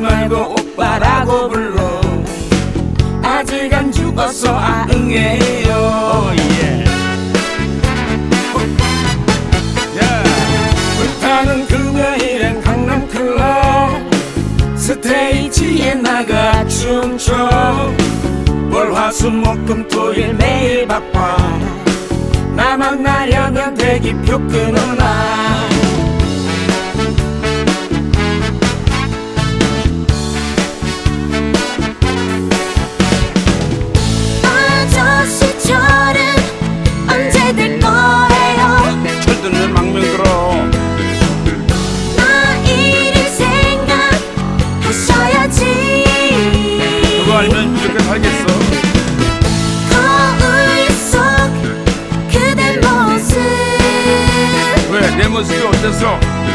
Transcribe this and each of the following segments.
말고 오빠라고 불러. 아직 안 죽었어 아응해요. 불타는 금요일엔 강남클럽 스테이지에 나가 춤춰. 월화수목금토일 매일 바빠. 나 만나려면 대기표 끊어놔. 아저씨철은 언제 될 거예요? 철 들면 망명 들어. 나 이를 생각하셔야지. 그거 알면 이렇게 살겠어? 거울 속 그대 모습. 왜? 내 모습이 어땠어?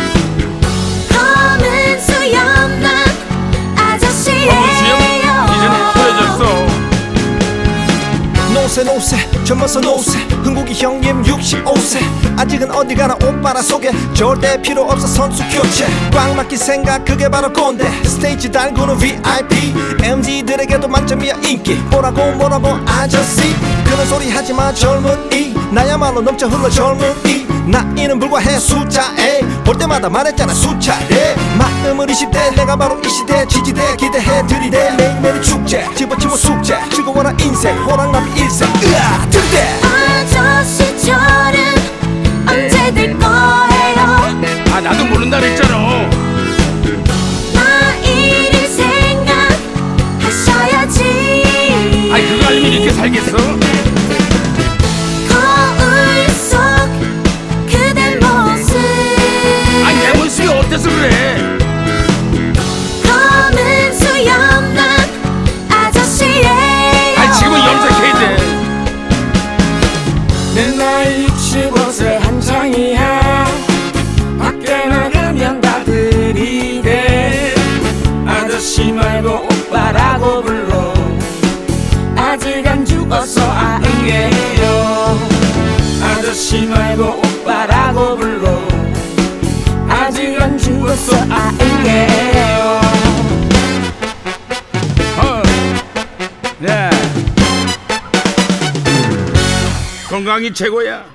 검은 수염난 아저씨예요. 검은 수염? 이제는 흐려졌어. 노세 노세 젊어서 노세 흥국이 형님 65세 아직은 어디 가나 오빠라 소개 절대 필요 없어 선수 교체 꽉 막힌 생각 그게 바로 꼰대 스테이지 달구는 VIP MZ들에게도 만점이야 인기 뭐라고 아저씨 그런 소리 하지마 젊은이 나야말로 넘쳐 흘러 젊은이 나이는 불과해 숫자에 볼 때마다 말했잖아 수차례 마음은 20대 내가 바로 이 시대 지지대 기대해 들이대 매일매일 축제 집어치워 숙제 즐거워라 인생 호랑나비 일생 으아 등대 아저씨철은 언제 될 거예요? 아 나도 모른다 그랬잖아. 나 이를 생각하셔야지. 아이 그거 알면 이렇게 살겠어? 거울 속 그대 모습. 아니 내 모습이 어때서 그래? 검은 수염난 아저씨예요. 아니 지금은 염색해야 돼. 내 나이 65세 한창이야. 밖에 나가면 다 들이대. 아저씨 말고 오빠라고 불러. 아직 안 죽었어 아응해요. 아저씨 말고 오빠라고 불러. 아직 안 죽었어 아응해요. 네. 건강이 최고야.